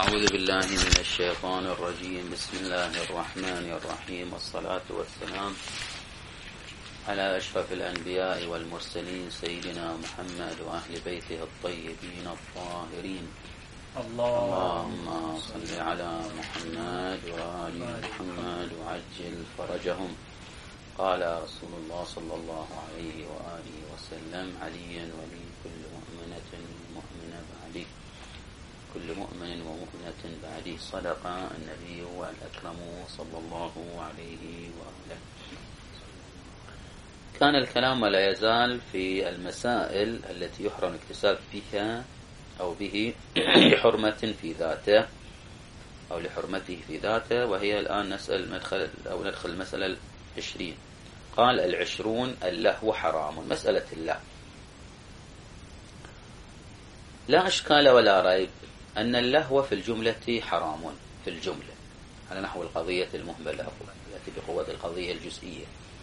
أعوذ بالله من الشيطان الرجيم. بسم الله الرحمن الرحيم، والصلاة والسلام على أشرف الأنبياء والمرسلين سيدنا محمد وأهل بيته الطيبين الطاهرين. اللهم صل على محمد وآل محمد وعجل فرجهم. قال رسول الله صلى الله عليه وآله وسلم: علي ولي كل مؤمنة مؤمنة بعدي، كل مؤمن ومؤمنة بعدي. صدق النبي والأكرم صلى الله عليه وآله. كان الكلام ولا يزال في المسائل التي يحرم الاكتساب بها أو به لحرمة في ذاته أو لحرمته في ذاته، وهي الآن ندخل المسألة 20. قال 20: اللهو حرام. مسألة اللهو لا أشكال ولا ريب أن اللهو في الجملة حرام، في الجملة على نحو القضية المهملة التي بقوة القضية الجزئية.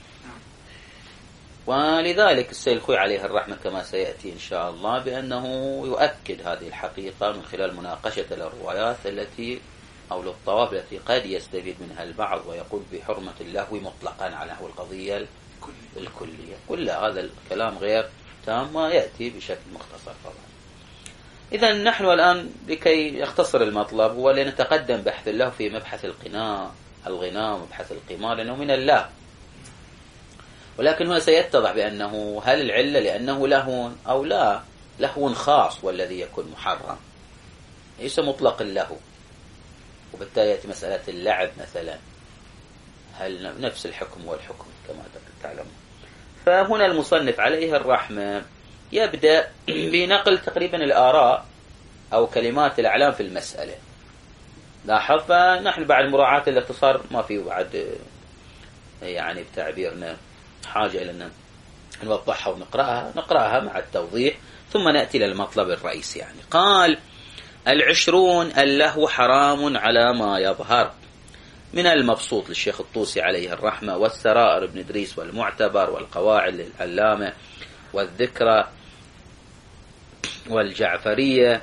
ولذلك السيد الخوي عليه الرحمة كما سيأتي إن شاء الله بأنه يؤكد هذه الحقيقة من خلال مناقشة الروايات التي أو للطواف التي قد يستفيد منها البعض ويقول بحرمة اللهو مطلقا على نحو القضية الكلية. كل هذا الكلام غير تام ويأتي بشكل مختصر طبعا. إذا نحن الآن لكي يختصر المطلب ولنتقدم بحث اللهو في مبحث الغناء ومبحث القمار، لأنه من اللهو. ولكن هنا سيتضح بأنه هل العلة لأنه لهو أو لا، لهو خاص والذي يكون محرم، ليس مطلق اللهو. وبالتالي يأتي مسألة اللعب مثلا، هل نفس الحكم والحكم كما تعلمون. فهنا المصنف عليه الرحمة يبدأ بنقل تقريبا الآراء أو كلمات الأعلام في المسألة. لاحظ، فنحن بعد مراعاة الاختصار ما فيه بعد يعني بتعبيرنا حاجة إلى أن نوضحها ونقرأها مع التوضيح، ثم نأتي للمطلب الرئيسي. يعني قال 20: اللهو حرام على ما يظهر من المبسوط للشيخ الطوسي عليه الرحمة، والسرائر ابن إدريس، والمعتبر، والقواعد للعلامة، والذكرى، والجعفرية،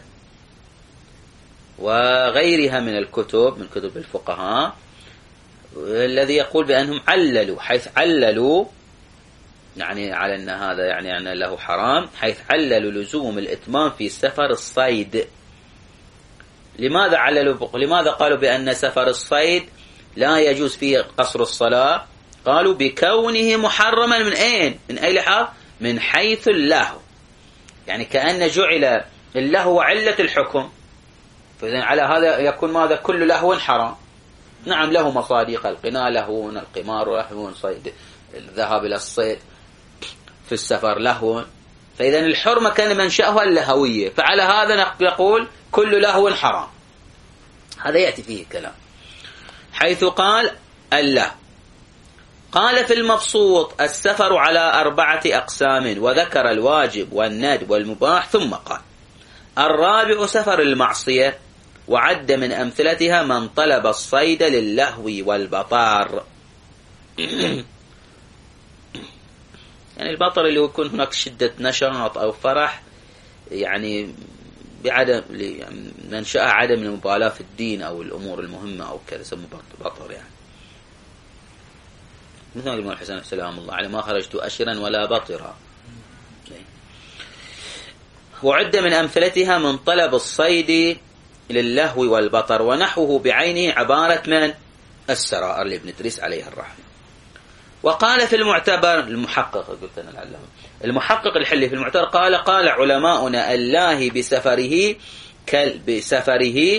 وغيرها من الكتب من كتب الفقهاء، الذي يقول بأنهم عللوا، حيث عللوا يعني على أن هذا يعني أن له حرام، حيث عللوا لزوم الإتمام في سفر الصيد. لماذا عللوا؟ لماذا قالوا بأن سفر الصيد لا يجوز فيه قصر الصلاة؟ قالوا بكونه محرما من أين؟ من أي لحاظ؟ من حيث اللهو، يعني كأن جعل اللهو علة الحكم، فإذن على هذا يكون ماذا؟ كل لهو حرام. نعم له مصادق، القناء لهو، القمار لهو، صيد الذهاب إلى الصيد في السفر لهو، فإذا الحرمة كان منشأها اللهوية، فعلى هذا نقول كل لهو حرام. هذا يأتي فيه كلام. حيث قال اللهو، قال في المبسوط: السفر على 4 أقسام، وذكر الواجب والندب والمباح، ثم قال: الرابع سفر المعصية، وعد من أمثلتها من طلب الصيد للهو والبطار. يعني البطر اللي يكون هناك شدة نشاط أو فرح، يعني بعدم منشأها عدم المبالاة في الدين أو الأمور المهمة أو كذا، يسمى بطر. يعني مثل ما قال الحسن سلام الله عليه: ما خرجت أشرا ولا بطرا. وعد من أمثلتها من طلب الصيد للهو والبطر، ونحوه بعينه عبارة من السرائر لابن إدريس عليه الرحمة. وقال في المعتبر المحقق، قلت أنا العلامة المحقق الحلي في المعتبر، قال علماؤنا: الله بسفره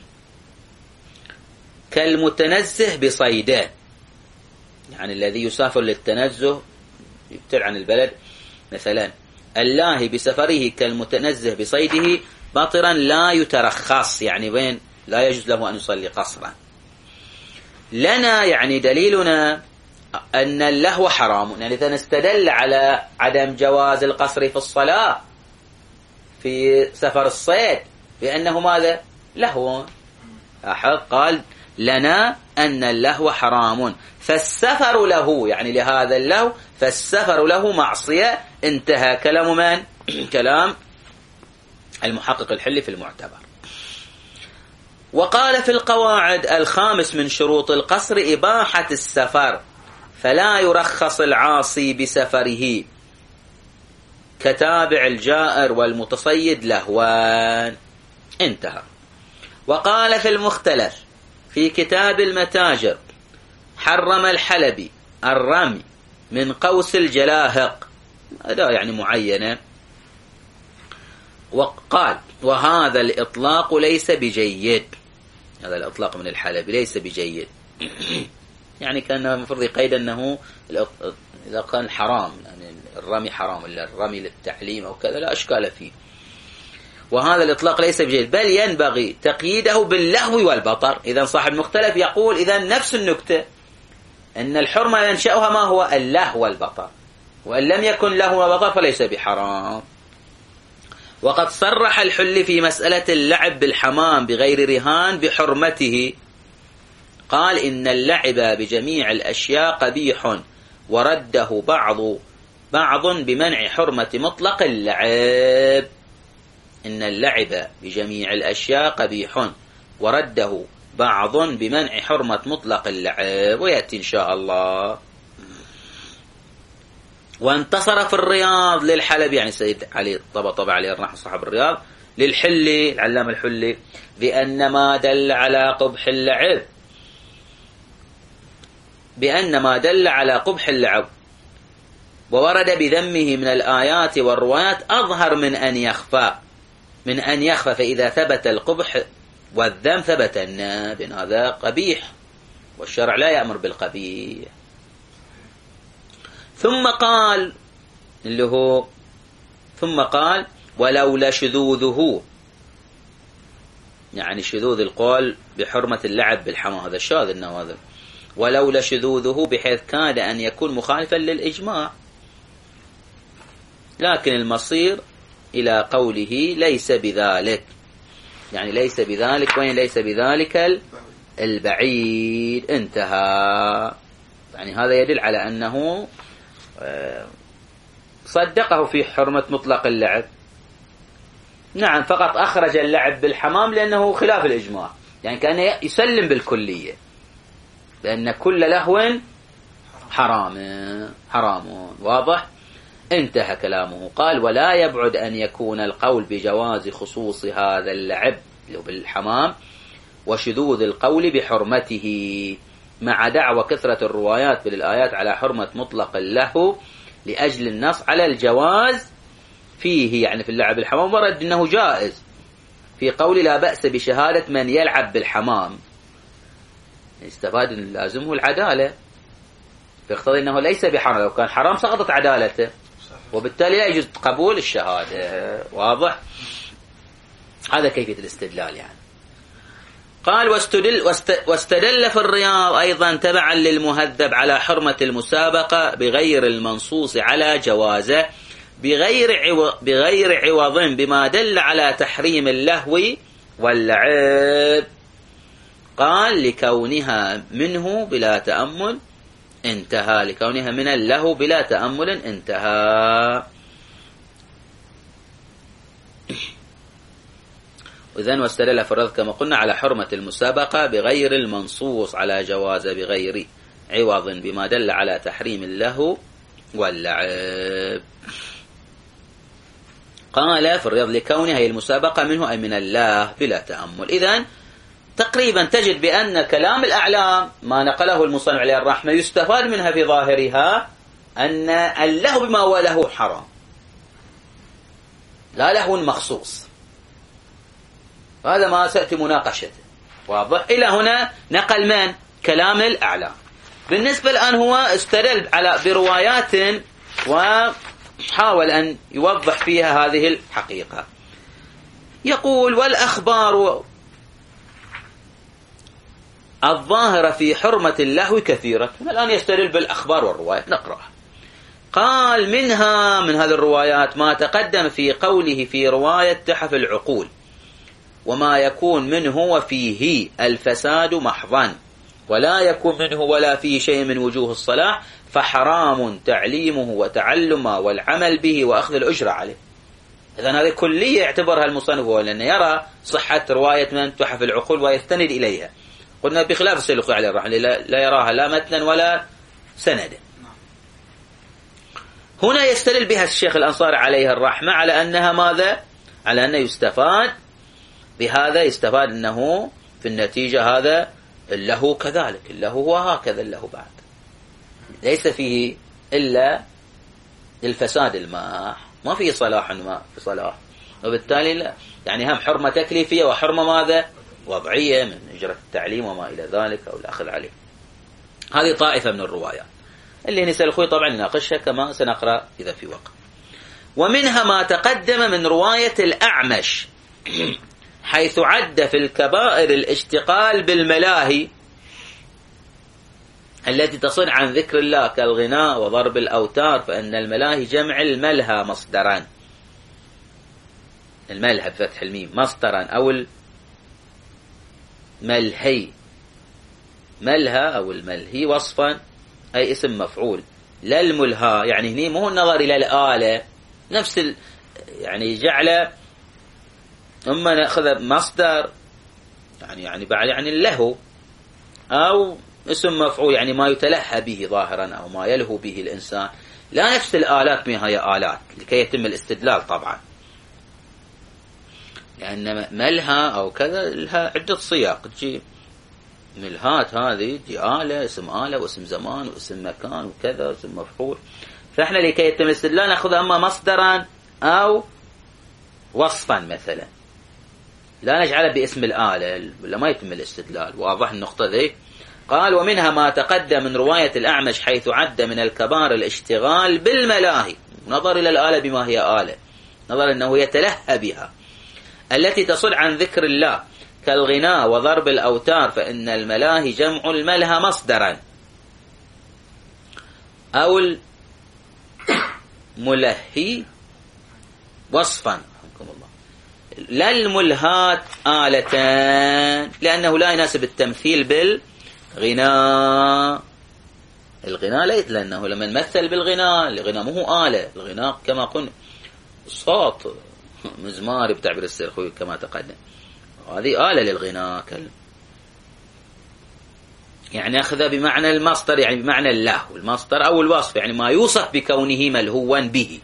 كالمتنزه بصيده، يعني الذي يسافر للتنزه يبتعد عن البلد مثلا. الله بسفره كالمتنزه بصيده بطرا لا يترخص، يعني وين لا يجوز له أن يصلي قصرا. لنا يعني دليلنا أن اللهو حرام، يعني إذا نستدل على عدم جواز القصر في الصلاة في سفر الصيد بأنه ماذا؟ لهو. قال لنا أن اللهو حرام، فالسفر له يعني لهذا اللهو، فالسفر له معصية. انتهى كلام من؟ كلام المحقق الحلي في المعتبر. وقال في القواعد: الخامس من شروط القصر إباحة السفر، فلا يرخص العاصي بسفره كتابع الجائر والمتصيد لهوان. انتهى. وقال في المختلف في كتاب المتاجر: حرم الحلبي الرمي من قوس الجلاهق، أداة يعني معينة، وقال: وهذا الإطلاق ليس بجيد، هذا الإطلاق من الحلبي ليس بجيد. يعني كان المفروض يقيد أنه إذا كان حرام، يعني الرمي حرام، إلا الرمي للتعليم أو كذا لا أشكال فيه. وهذا الإطلاق ليس بجيد، بل ينبغي تقييده باللهو والبطر. إذا صاحب المختلف يقول إذا نفس النكتة، أن الحرمة ينشأها ما هو اللهو والبطر، وإن لم يكن لهو وبطر فليس بحرام. وقد صرح الحل في مسألة اللعب بالحمام بغير رهان بحرمته، قال: إن اللعب بجميع الأشياء قبيح، ورده بعض بمنع حرمة مطلق اللعب. إن اللعب بجميع الأشياء قبيح، ورده بعض بمنع حرمة مطلق اللعب، ويأتي إن شاء الله. وانتصر في الرياض للحلبي، يعني سيد علي طبع عليه الرحمة صاحب الرياض، للحلي العلام الحلي، بأن ما دل على قبح اللعب وورد بذمه من الآيات والروايات أظهر من أن يخفى، فإذا ثبت القبح والذم ثبت الناب، هذا قبيح والشرع لا يأمر بالقبيح. ثم قال: ولولا شذوذه، يعني شذوذ القول بحرمة اللعب بالحمام، هذا الشاذ النواذل، ولولا شذوذه بحيث كاد أن يكون مخالفا للإجماع، لكن المصير إلى قوله ليس بذلك، يعني ليس بذلك، وين ليس بذلك البعيد. انتهى. يعني هذا يدل على أنه صدقه في حرمة مطلق اللعب. نعم، فقط أخرج اللعب بالحمام لأنه خلاف الإجماع، يعني كان يسلم بالكلية لأن كل لهو حرام. واضح؟ انتهى كلامه. قال: ولا يبعد أن يكون القول بجواز خصوص هذا اللعب بالحمام وشذوذ القول بحرمته، مع دعوى كثرة الروايات بالآيات على حرمة مطلق اللهو لأجل النص على الجواز فيه، يعني في اللعب بالحمام ورد أنه جائز في قول لا بأس بشهادة من يلعب بالحمام، استفاد لازمه العدالة، فيقتضي أنه ليس بحرام، لو كان حرام سقطت عدالته، وبالتالي لا يجوز قبول الشهادة. واضح؟ هذا كيفية الاستدلال. يعني قال: واستدل في الرياض أيضا تبعا للمهذب على حرمة المسابقة بغير المنصوص على جوازه بغير عوض بما دل على تحريم اللهو واللعب. قال: لكونها منه بلا تأمل. انتهى. لكونها من اللهو بلا تأمل. انتهى. إذن واستدل في الرياض كما قلنا على حرمة المسابقة بغير المنصوص على جواز بغير عوض بما دل على تحريم اللهو واللعب. قال في الرياض: لكونها هي المسابقة منه أي من الله بلا تأمل. إذن تقريبا تجد بأن كلام الأعلام ما نقله المصنف عليه الرحمة يستفاد منها في ظاهرها أن اللهو بما هو له حرام، لا لهو مخصوص. هذا ما سأتي مناقشته. واضح؟ إلى هنا نقل من كلام الأعلام. بالنسبة الآن هو استدل بروايات وحاول أن يوضح فيها هذه الحقيقة. يقول: والأخبار الظاهرة في حرمة اللهو كثيرة. الآن يستدل بالأخبار والروايات، نقرأ. قال: منها من هذه الروايات ما تقدم في قوله في رواية تحف العقول: وما يكون منه وفيه الفساد محضا، ولا يكون منه ولا فيه شيء من وجوه الصلاح، فحرام تعليمه وتعلمه والعمل به وأخذ الأجر عليه. إذن هذه كلية يعتبرها المصنف هو، لأنه يرى صحة رواية من تحف العقول ويستند إليها. قلنا بخلاف السيد الخوئي عليه الرحمة لا يراها لا متنا ولا سندا. هنا يستدل بها الشيخ الأنصاري عليه الرحمة على أنها ماذا؟ على أنه يستفاد بهذا، يستفاد أنه في النتيجة هذا له كذلك، له هو هكذا له بعد، ليس فيه إلا الفساد الماح، ما فيه صلاح الماء في صلاح، وبالتالي لا يعني هم حرمة تكليفية وحرمة ماذا؟ وضعية من إجراء التعليم وما إلى ذلك أو الأخذ عليه. هذه طائفة من الروايات اللي نسأل الأخوي طبعا نناقشها كما سنقرأ إذا في وقت. ومنها ما تقدم من رواية الأعمش حيث عد في الكبائر الاشتغال بالملاهي التي تصن عن ذكر الله كالغناء وضرب الأوتار، فإن الملاهي جمع الملهى مصدرا، الملهى بفتح الميم مصدرا، أو الملهي، ملهى أو الملهي وصفا أي اسم مفعول، لا الملهى، يعني هني مو النظر إلى الآلة نفس يعني جعل أما نأخذ مصدر يعني بعد يعني اللهو، أو اسم مفعول يعني ما يتلهى به ظاهرا أو ما يلهو به الإنسان، لا نفس الآلات ما هي آلات لكي يتم الاستدلال طبعا، لأن ملهى أو كذا لها عدة صياق، تجي ملهات هذه دي آلة، اسم آلة واسم زمان واسم مكان وكذا واسم مفعول، فإحنا لكي يتم الاستدلال نأخذ أما مصدرا أو وصفا مثلا، لا نجعله باسم الآلة ولا ما يتم الاستدلال. واضح النقطة ذي؟ قال ومنها ما تقدم من رواية الأعمش حيث عد من الكبار الاشتغال بالملاهي، نظر إلى الآلة بما هي آلة، نظر أنه يتلهى بها، التي تصل عن ذكر الله كالغناء وضرب الأوتار، فإن الملاهي جمع الملهى مصدرا، أو الملهي وصفا، لا الملهات آلتان، لأنه لا يناسب التمثيل بالغناء. الغناء ليس، لأنه لما نمثل بالغناء، الغناء مو هو آلة، الغناء كما قلنا صوت مزمار بتعبير السيرخوي كما تقدم، هذه آلة للغناء يعني أخذ بمعنى المصدر، يعني بمعنى اللهو، المصدر أو الوصف يعني ما يوصف بكونه ملهوا به.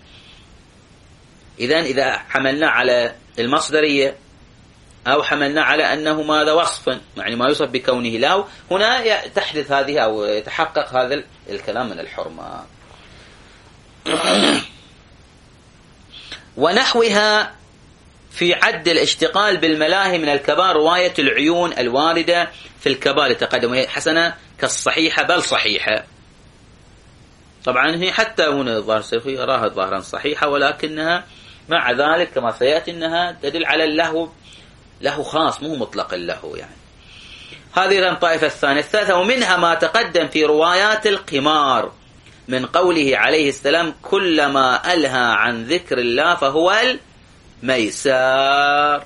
إذا حملنا على المصدرية أو حملنا على أنه ماذا وصفا يعني ما يوصف بكونه لهو، هنا تحدث هذه أو يتحقق هذا الكلام من الحرمة. ونحوها في عد الاشتغال بالملاهي من الكبار رواية العيون الواردة في الكبار تقدم، وهي حسنة كالصحيحة بل صحيحة. طبعا هي حتى هنا الظاهر السيخي يراها ظاهرا صحيحة، ولكنها مع ذلك كما سيأتي أنها تدل على اللهو، له خاص مو مطلق اللهو يعني. هذه الطائفة الثانية. الثالثة ومنها ما تقدم في روايات القمار من قوله عليه السلام كلما ألهى عن ذكر الله فهو الميسار.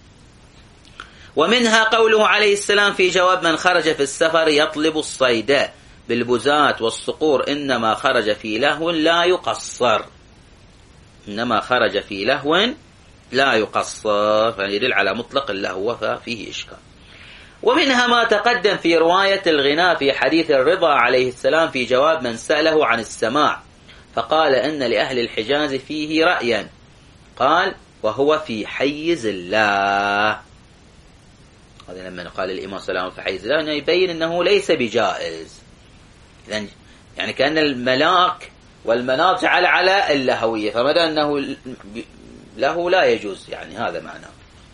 ومنها قوله عليه السلام في جواب من خرج في السفر يطلب الصيد بالبزات والصقور إنما خرج في لهو لا يقصر، إنما خرج في لهو لا يقصر، فيدل على مطلق اللهو ففيه إشكال. ومنها ما تقدم في رواية الغناء في حديث الرضا عليه السلام في جواب من سأله عن السماع فقال إن لأهل الحجاز فيه رأيا، قال وهو في حيز الله. هذا لما قال الإمام صلى الله عليه وسلم في حيز الله يبين أنه ليس بجائز، يعني كأن الملاك والمناط جعل على اللهوية، فمدى أنه له لا يجوز، يعني هذا معناه.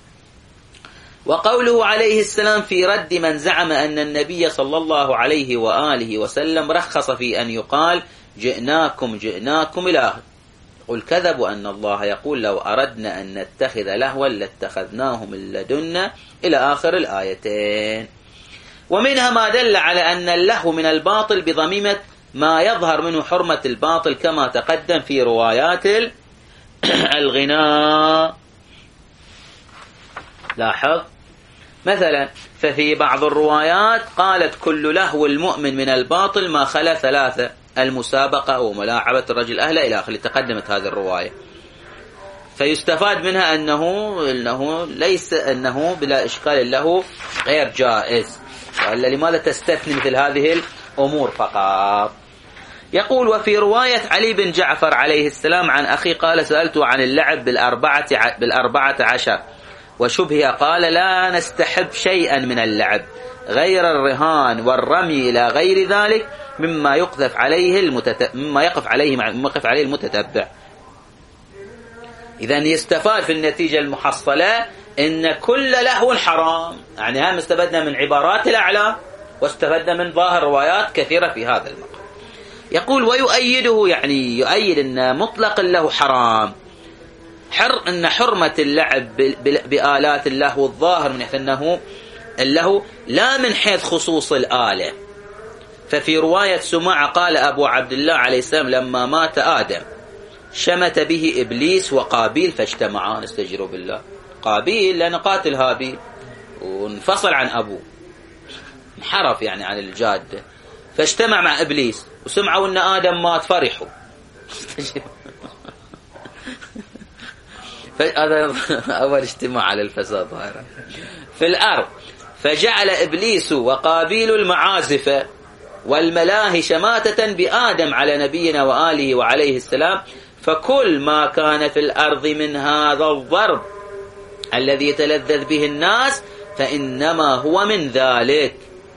وقوله عليه السلام في رد من زعم أن النبي صلى الله عليه وآله وسلم رخص في أن يقال جئناكم إلى آخر، قل كذبوا أن الله يقول لو أردنا أن نتخذ لهوا لاتخذناه من لدنا إلى آخر الآيتين. ومنها ما دل على أن اللهو من الباطل بضميمة ما يظهر منه حرمة الباطل كما تقدم في روايات الغناء. لاحظ مثلا ففي بعض الروايات قالت كل لهو المؤمن من الباطل ما خلا ثلاثة، المسابقة وملاعبة الرجل أهله إلى آخره، تقدمت هذه الرواية. فيستفاد منها أنه ليس أنه بلا إشكال له غير جائز. وإلا لماذا تستثني مثل هذه الأمور فقط؟ يقول: وفي رواية علي بن جعفر عليه السلام عن أخي قال: سألته عن اللعب بالأربعة عشر وشبه، قال: لا نستحب شيئا من اللعب غير الرهان والرمي إلى غير ذلك مما يقف عليه المتتبع. إذن يستفاد في النتيجة المحصلة إن كل لهو حرام. يعني هم استفدنا من عبارات الأعلى واستفدنا من ظاهر روايات كثيرة في هذا المقام. يقول: ويؤيده، يعني يؤيد أن مطلق اللهو حرام، أن حرمة اللعب بآلات اللهو الظاهر من حيث أنه اللهو لا من حيث خصوص الآلة. ففي رواية سماعة قال أبو عبد الله عليه السلام: لما مات آدم شمت به إبليس وقابيل فاجتمعا. استجيروا بالله. قابيل لأنه قاتل هابيل وانفصل عن أبوه، انحرف يعني عن الجادة، فاجتمع مع إبليس وسمعوا أن آدم مات فرحوا. هذا أول اجتماع على الفساد في الأرض. فجعل إبليس وقابيل المعازف والملاهي شماتة بآدم على نبينا وآله وعليه السلام. فكل ما كان في الأرض من هذا الضرب الذي يتلذذ به الناس فإنما هو من ذلك.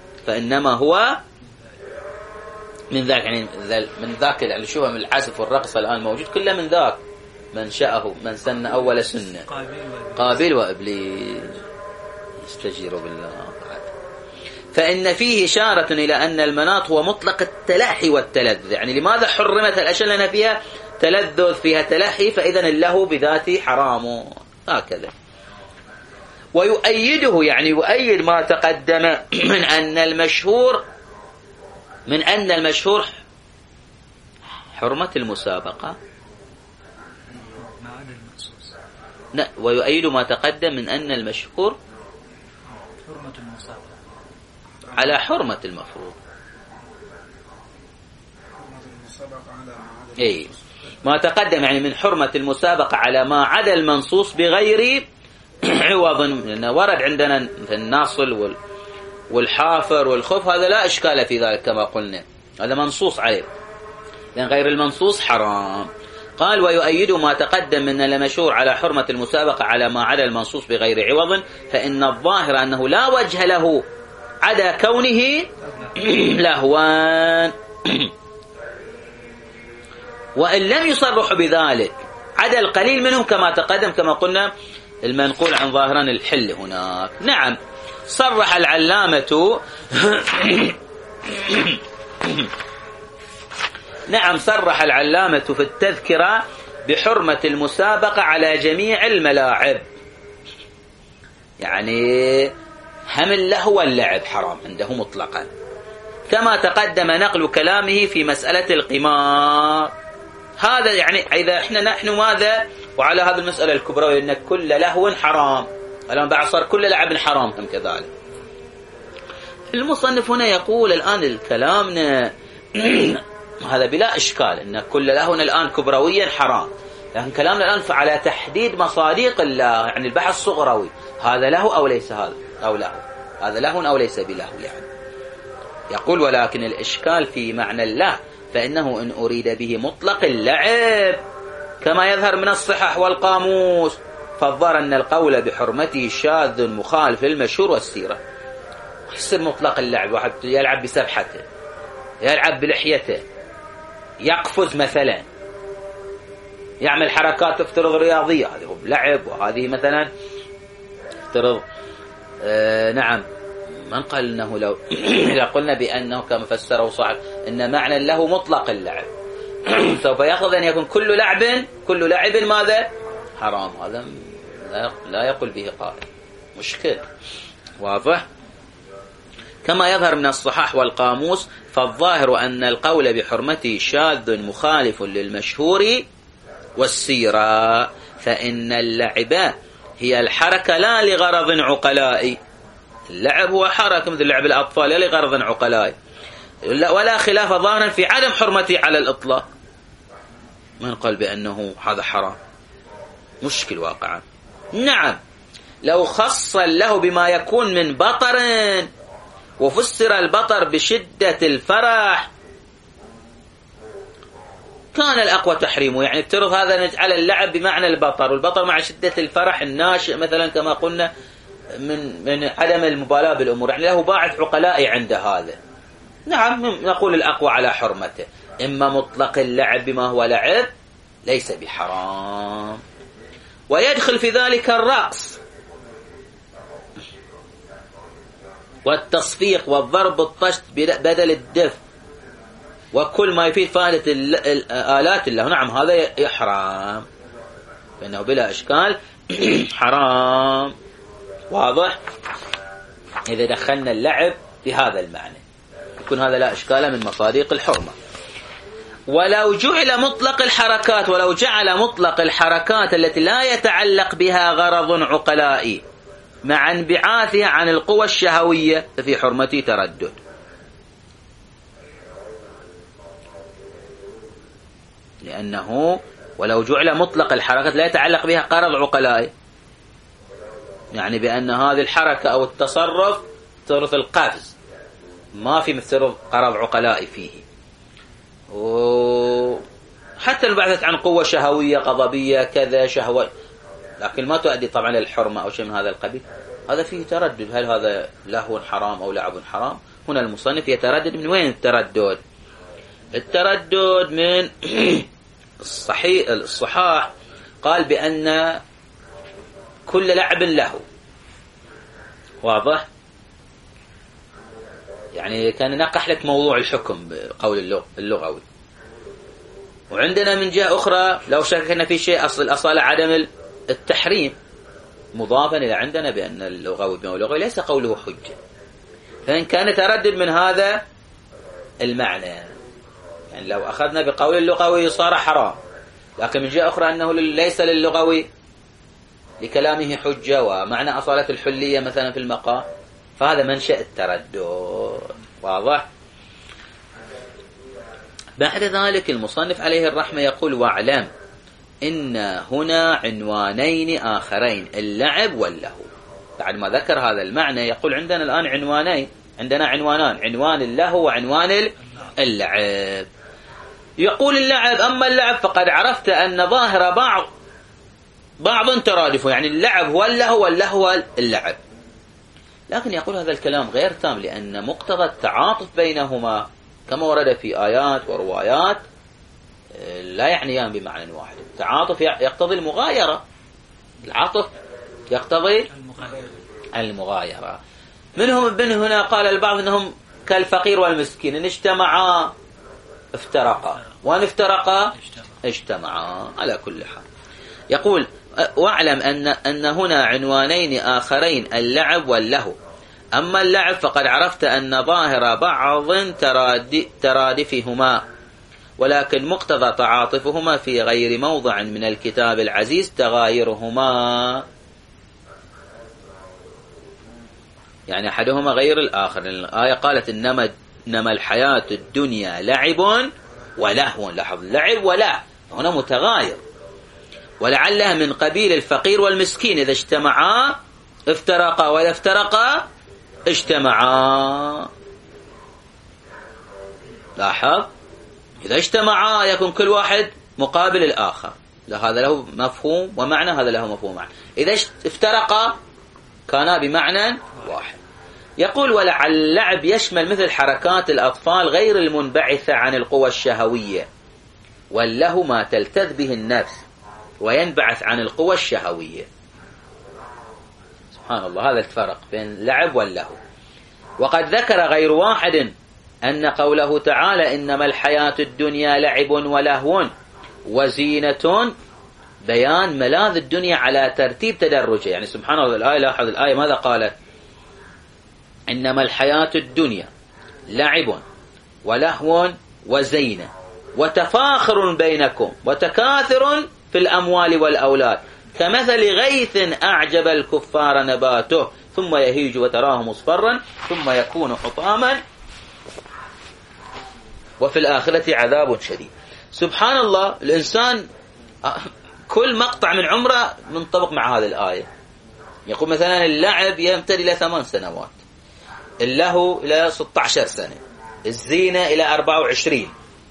يعني من ذاك اللي شوفه من العزف والرقص الآن موجود كله من ذاك من شاءه من سن أول سنة قابيل وإبليس. استجيروا بالله. فإن فيه إشارة إلى أن المناط هو مطلق التلحي والتلذذ. يعني لماذا حرمت الأشياء لأن فيها تلذذ فيها تلحي، فإذن اللهو بذاته حرام. هكذا. ويؤيده، يعني يؤيد ما تقدم من أن المشهور حرمة المسابقة. ويؤيد ما تقدم من أن المشهور حرمة المسابقة على حرمة المفروض. ما تقدم يعني من حرمة المسابقة على ما عدا المنصوص بغير عوض. لأنه ورد عندنا في الناصل والحافر والخف، هذا لا إشكال في ذلك كما قلنا، هذا منصوص عليه، لأن غير المنصوص حرام. قال: ويؤيد ما تقدم من المشهور على حرمة المسابقة على ما عدا المنصوص بغير عوض، فإن الظاهر أنه لا وجه له عدا كونه لهوان. وإن لم يصرح بذلك عدا القليل منهم كما تقدم، كما قلنا المنقول عن ظاهران الحل هناك. نعم، صرح العلامة صرح العلامة في التذكرة بحرمة المسابقة على جميع الملاعب. يعني هم اللهو واللعب حرام عنده مطلقا، كما تقدم نقل كلامه في مسألة القمار. هذا يعني إذا نحن ماذا وعلى هذه المسألة الكبرى أن كل لهو حرام، الآن بعد صار كل لعب حرام هم كذلك. المصنف هنا يقول الآن الكلامنا هذا بلا إشكال أن كل لهو الآن كبرويا حرام، لكن كلامنا الآن على تحديد مصادق الله، يعني البحث الصغروي، هذا له أو ليس هذا أو له، هذا له أو ليس بله. يعني يقول: ولكن الإشكال في معنى الله، فإنه إن أريد به مطلق اللعب كما يظهر من الصحح والقاموس، فالظاهر أن القول بحرمته شاذ مخالف للمشهور والسيرة. يصير مطلق اللعب واحد يلعب بسبحته، يلعب بلحيته، يقفز مثلا، يعمل حركات تفترض رياضية، هذه هو لعب، وهذه مثلا تفترض نعم. من قال انه لو اذا قلنا بانه كما فسره صاحب ان معنى له مطلق اللعب سوف ياخذ ان يكون كل لعب ماذا حرام، هذا لا يقول به قائل، مشكل واضح. كما يظهر من الصحاح والقاموس، فالظاهر أن القول بحرمته شاذ مخالف للمشهور والسيرة، فإن اللعب هي الحركة لا لغرض عقلاء. اللعب هو حركة مثل لعب الأطفال لا لغرض عقلاء، ولا خلاف ظاهرا في عدم حرمته على الإطلاق. من قال بأنه هذا حرام؟ مشكل واقعا. نعم لو خص له بما يكون من بطر وفسر البطر بشدة الفرح كان الأقوى تحريمه. يعني افترض هذا نجعل اللعب بمعنى البطر، والبطر مع شدة الفرح الناشئ مثلا كما قلنا من عدم المبالاة بالأمور، يعني له باعث عقلائي عند هذا. نعم نقول الأقوى على حرمته. إما مطلق اللعب بما هو لعب ليس بحرام، ويدخل في ذلك الرقص والتصفيق والضرب الطشت بدل الدف وكل ما يفيد فائدة الآلات الله. نعم هذا يحرام، فإنه بلا إشكال حرام. واضح؟ إذا دخلنا اللعب بهذا المعنى يكون هذا لا إشكال من مصادق الحرمة. ولو جعل مطلق الحركات التي لا يتعلق بها غرض عقلائي مع انبعاثها عن القوى الشهوية ففي حرمة تردد. لأنه ولو جعل مطلق الحركات لا يتعلق بها غرض عقلائي، يعني بأن هذه الحركة أو التصرف تصرف القفز ما في مثل غرض عقلائي فيه، وحتى البحث عن قوة شهوية غضبية كذا شهوة، لكن ما تؤدي طبعا للحرمة أو شيء من هذا القبيل، هذا فيه تردد. هل هذا لهو حرام أو لعب حرام؟ هنا المصنف يتردد. من وين التردد؟ التردد من الصحاح قال بأن كل لعب له. واضح؟ يعني كان نقح لك موضوع الحكم بقول اللغوي. وعندنا من جهة أخرى لو شككنا في شيء أصل الأصالة عدم التحريم مضافا إلى عندنا بأن اللغوي بما اللغوي ليس قوله حجة، فإن كان تردد من هذا المعنى، يعني لو أخذنا بقول اللغوي صار حرام، لكن من جهة أخرى أنه ليس للغوي لكلامه حجة ومعنى أصالة الحلية مثلا في المقام، فهذا منشأ التردد. واضح؟ بعد ذلك المصنف عليه الرحمة يقول: واعلم إن هنا عنوانين آخرين، اللعب واللهو. بعد ما ذكر هذا المعنى يقول عندنا الآن عنوانين، عندنا عنوانان، عنوان اللهو وعنوان اللعب. يقول اللعب: أما اللعب فقد عرفت أن ظاهر بعض ترادفه، يعني اللعب هو اللهو واللهو اللعب. لكن يقول هذا الكلام غير تام، لأن مقتضى التعاطف بينهما كما ورد في آيات وروايات لا يعنيان بمعنى واحد. التعاطف يقتضي المغايرة، العطف يقتضي المغايرة. من هنا قال البعض أنهم كالفقير والمسكين، إن اجتمعا افترقا وإن افترقا اجتمعا. على كل حال يقول: واعلم أن هنا عنوانين آخرين، اللعب واللهو. أما اللعب فقد عرفت أن ظاهر بعض ترادفهما، ولكن مقتضى تعاطفهما في غير موضع من الكتاب العزيز تغايرهما، يعني أحدهما غير الآخر. الآية قالت إنما الحياة الدنيا لعب ولهو، لاحظ لعب ولا، هنا متغاير. ولعلها من قبيل الفقير والمسكين، إذا اجتمعا افترقا وإذا افترقا اجتمعا. لاحظ، إذا اجتمعا يكون كل واحد مقابل الآخر، هذا له مفهوم ومعنى، هذا له مفهوم ومعنى. إذا افترقا كانا بمعنى واحد. يقول: ولعل اللعب يشمل مثل حركات الأطفال غير المنبعثة عن القوى الشهوية، واللهو ما تلتذ به النفس وينبعث عن القوى الشهوية. سبحان الله، هذا الفرق بين اللعب واللهو. وقد ذكر غير واحد أن قوله تعالى: إنما الحياة الدنيا لعب ولهو وزينة، بيان ملاذ الدنيا على ترتيب تدرجه. يعني سبحان الله، الآية، لاحظ الآية ماذا قالت؟ إنما الحياة الدنيا لعب ولهو وزينة وتفاخر بينكم وتكاثر في الأموال والأولاد كمثل غيث أعجب الكفار نباته ثم يهيج وتراه مصفرا ثم يكون حطاما وفي الآخرة عذاب شديد. سبحان الله، الإنسان كل مقطع من عمره منطبق مع هذه الآية. يقول مثلا اللعب يمتد إلى 8 سنوات، اللهو إلى 16 سنة، الزينة إلى 24،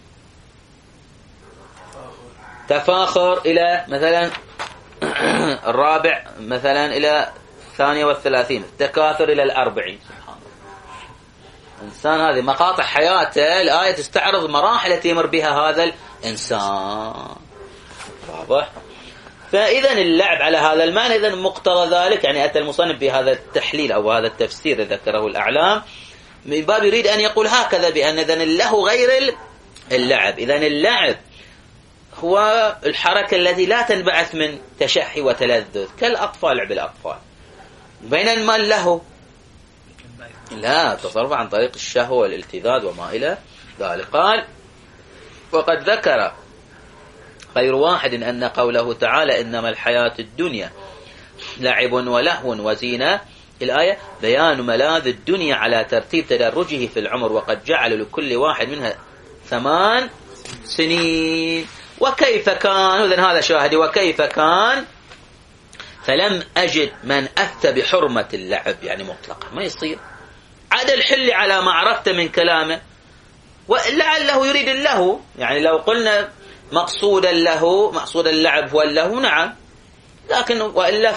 تفاخر إلى مثلا الرابع مثلا إلى 32، التكاثر إلى 40. سبحان الله. الإنسان هذه مقاطع حياته، الآية تستعرض مراحل التي يمر بها هذا الإنسان. واضح؟ فإذا اللعب على هذا المعنى، إذا مقتضى ذلك يعني أتى المصنف بهذا التحليل أو هذا التفسير ذكره الأعلام من باب يريد أن يقول هكذا، بأن إذن اللهو غير اللعب. إذن اللعب هو الحركة التي لا تنبعث من تشحي وتلذذ كالأطفال، لعب الأطفال، بينما اللهو لا تصرف عن طريق الشهوة والالتذاذ وما إلى ذلك. قال وقد ذكر غير واحد أن قوله تعالى إنما الحياة الدنيا لعب ولهو وزينة، الآية بيان ملاذ الدنيا على ترتيب تدرجه في العمر، وقد جعل لكل واحد منها 8 سنين. وكيف كان، إذن هذا شاهدي، وكيف كان فلم أجد من أفتى بحرمة اللعب يعني مطلقا، ما يصير عاد الحل على ما عرفت من كلامه، ولعله يريد اللهو. يعني لو قلنا مقصود اللهو مقصود اللعب هو اللهو، نعم، لكن وإلا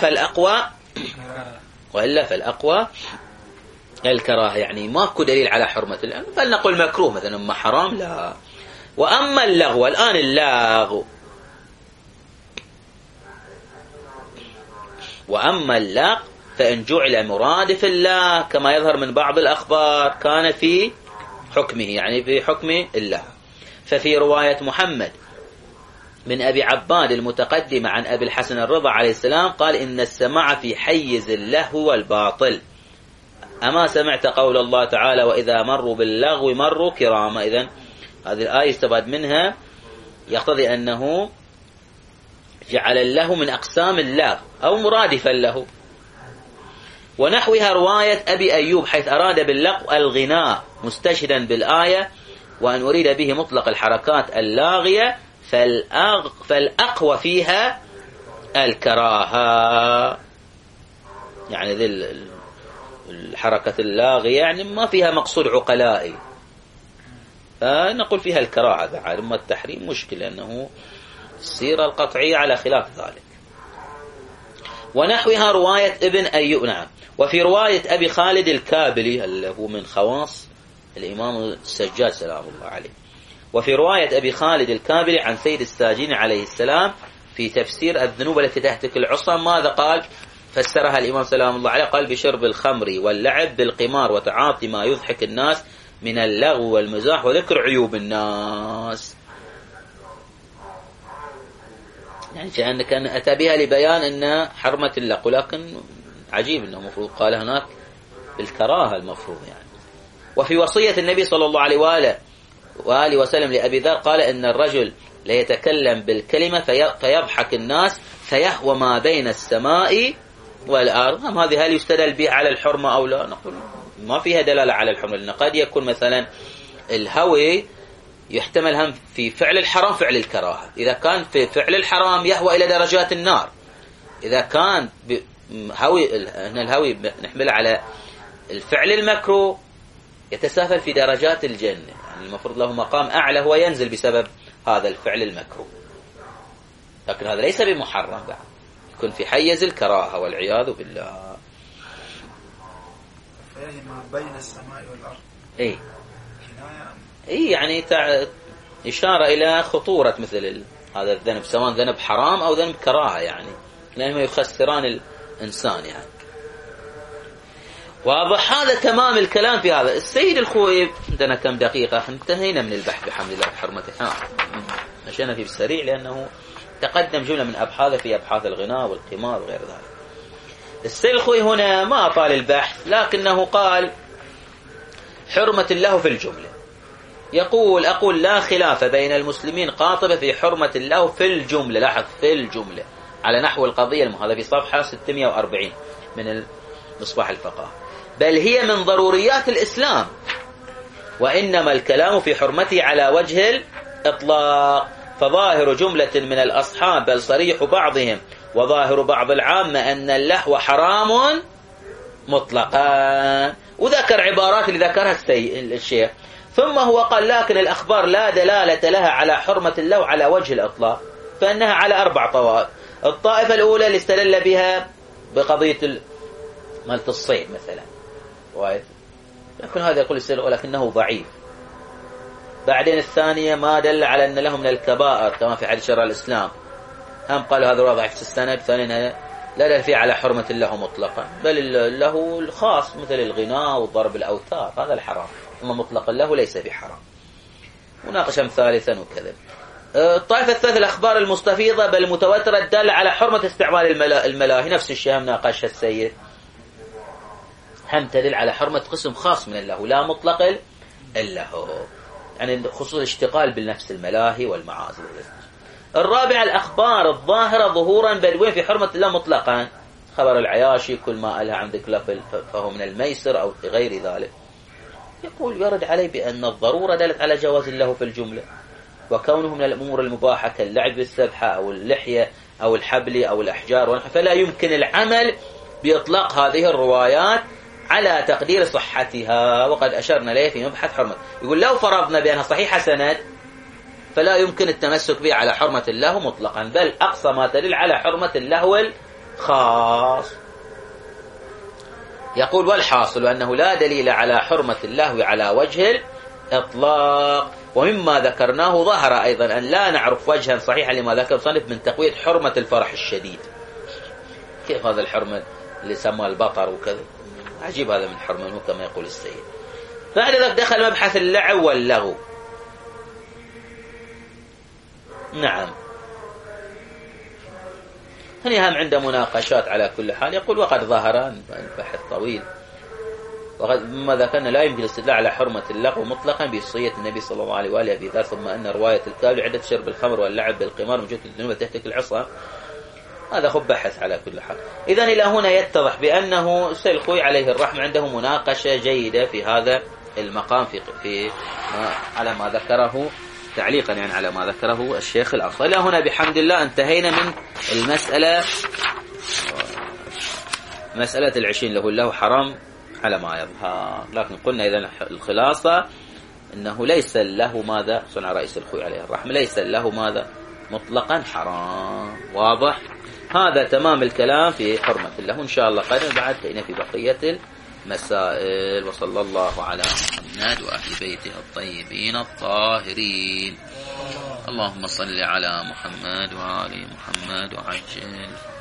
فالأقوى الكراهة، يعني ماكو دليل على حرمة اللعب، فلنقول مكروه مثلا، أما حرام لا. وأما اللغو، الآن اللغو، وأما اللغو فإن جعل مرادف الله كما يظهر من بعض الأخبار كان في حكمه، يعني في حكم الله. ففي رواية محمد من أبي عباد المتقدمة عن أبي الحسن الرضا عليه السلام قال إن السماع في حيز اللهو والباطل. أما سمعت قول الله تعالى وإذا مروا باللغو مروا كراما. إذن هذه الآية يستفاد منها يقتضي أنه جعل اللهو من أقسام اللغو أو مرادفا له. ونحوها رواية أبي أيوب حيث أراد باللغو الغناء مستشهدا بالآية وأن أريد به مطلق الحركات اللاغية فالأقوى فيها الكراهة، يعني ذي الحركة اللاغية يعني ما فيها مقصود عقلائي، فنقول فيها الكراهة بعد. أما التحريم مشكلة لأنه السيرة القطعية على خلاف ذلك. ونحوها رواية ابن أيوب، نعم. وفي رواية أبي خالد الكابلي اللي هو من خواص الإمام السجاد سلام الله عليه، وفي رواية أبي خالد الكابلي عن سيد الساجين عليه السلام في تفسير الذنوب التي تهتك العصا ماذا قال؟ فسرها الإمام سلام الله عليه قال بشرب الخمر واللعب بالقمار وتعاطي ما يضحك الناس من اللغو والمزاح وذكر عيوب الناس. يعني كأن أتى بها لبيان أن حرمة اللغو، لكن عجيب أنه مفروض قال هناك بالكراهة المفروض يعني. وفي وصية النبي صلى الله عليه وآله وسلم لأبي ذر قال إن الرجل ليتكلم بالكلمة فيضحك الناس فيهوى ما بين السماء والأرض. هذه هل يستدل به على الحرمة أو لا؟ نقول ما فيها دلالة على الحرمة، لأن قد يكون مثلا الهوي يحتمل هم في فعل الحرام فعل الكراهة. إذا كان في فعل الحرام يهوى إلى درجات النار، إذا كان الهوي نحمله على الفعل المكروه يتسافل في درجات الجنة، يعني المفروض له مقام أعلى هو ينزل بسبب هذا الفعل المكروه، لكن هذا ليس بمحرم بعد، يكون في حيز الكراهة والعياذ بالله. فيهما بين السماء والأرض يعني إشارة إلى خطورة مثل هذا الذنب، سواء ذنب حرام أو ذنب كراهة، يعني لأنهما يخسران الإنسان يعني. واضح هذا تمام الكلام في هذا. السيد الخوئي عندنا كم دقيقة، انتهينا من البحث بحمد الله بحرمته، مشينا فيه بالسريع لأنه تقدم جملة من أبحاثه في أبحاث الغناء والقمار وغير ذلك. السيد الخوئي هنا ما أطال البحث، لكنه قال حرمة الله في الجملة. أقول لا خلاف بين المسلمين قاطبة في حرمة الله في الجملة، لاحظ في الجملة على نحو القضية هذا في صفحة 640 من مصباح الفقه، بل هي من ضروريات الإسلام، وإنما الكلام في حرمته على وجه الإطلاق، فظاهر جملة من الأصحاب بل صريح بعضهم وظاهر بعض العامة أن اللهو حرام مطلقا. وذكر عبارات اللي ذكرها الشيخ. ثم هو قال لكن الأخبار لا دلالة لها على حرمة اللهو على وجه الإطلاق، فإنها على 4 طوائف. الطائفة الأولى اللي استدل بها بقضية مالت الصيد مثلا، لكن هذا يقول ولكنه ضعيف. بعدين الثانية ما دل على أن له من الكبائر كما في حديث شرع الإسلام، هم قالوا هذا ضعيف في السند. ثانيا لا دل فيه على حرمة اللهو مطلقا، بل له الخاص مثل الغناء وضرب الأوتار هذا الحرام، أما مطلق اللهو ليس بحرام. مناقشة ثالثا وكذا. الطائفة الثالثة الأخبار المستفيضة بل متواترة دل على حرمة استعمال الملاهي، نفس الشيء هم ناقشها السيد، هم تدل على حرمة قسم خاص من اللهو لا مطلق اللهو، يعني خصوص الاشتغال بالنفس الملاهي والمعازف. الرابع الأخبار الظاهرة ظهورا بدوين في حرمة الله مطلقا، خبر العياشي كل ما ألها عندك لفل فهو من الميسر أو غير ذلك. يقول يرد عليه بأن الضرورة دلت على جواز اللهو في الجملة، وكونه من الأمور المباحة كاللعب بالسبحة أو اللحية أو الحبل أو الأحجار، فلا يمكن العمل بإطلاق هذه الروايات على تقدير صحتها، وقد أشرنا إليه في مبحث حرمة. يقول لو فرضنا بأنها صحيحة سند فلا يمكن التمسك به على حرمة اللهو مطلقا، بل أقصى ما تدل على حرمة اللهو الخاص. يقول والحاصل أنه لا دليل على حرمة اللهو على وجه الإطلاق. ومما ذكرناه ظهر أيضا أن لا نعرف وجها صحيحا لما ذكر صنف من تقوية حرمة الفرح الشديد. كيف هذا الحرمة اللي سمى البطر وكذا، عجيب هذا من حرمه كما يقول السيد. بعد ذلك دخل مبحث اللعب واللغو. نعم هنا هم عنده مناقشات على كل حال. يقول وقد ظهر البحث طويل، وقد مما ذكرنا لا يمكن الاستدلال على حرمة اللغو مطلقا بوصية النبي صلى الله عليه وآله بذلك، ثم أن رواية الكلب عدة شرب الخمر واللعب بالقمار وجود الذنوب تهتك العصا، هذا خب بحث على كل حال. إذن إلى هنا يتضح بأنه السيد الخوي عليه الرحمة عنده مناقشة جيدة في هذا المقام في على ما ذكره تعليقا يعني على ما ذكره الشيخ الأصل. إلى هنا بحمد الله انتهينا من مسألة 20 له حرام على ما يظهر. لكن قلنا إذن الخلاصة أنه ليس له ماذا صنع رئيس الخوي عليه الرحمة، ليس له ماذا مطلقا حرام. واضح؟ هذا تمام الكلام في حرمة الله. إن شاء الله قادم بعد تأتينا في بقية المسائل. وصلى الله على محمد وأهل بيته الطيبين الطاهرين. اللهم صل على محمد وآل محمد وعجل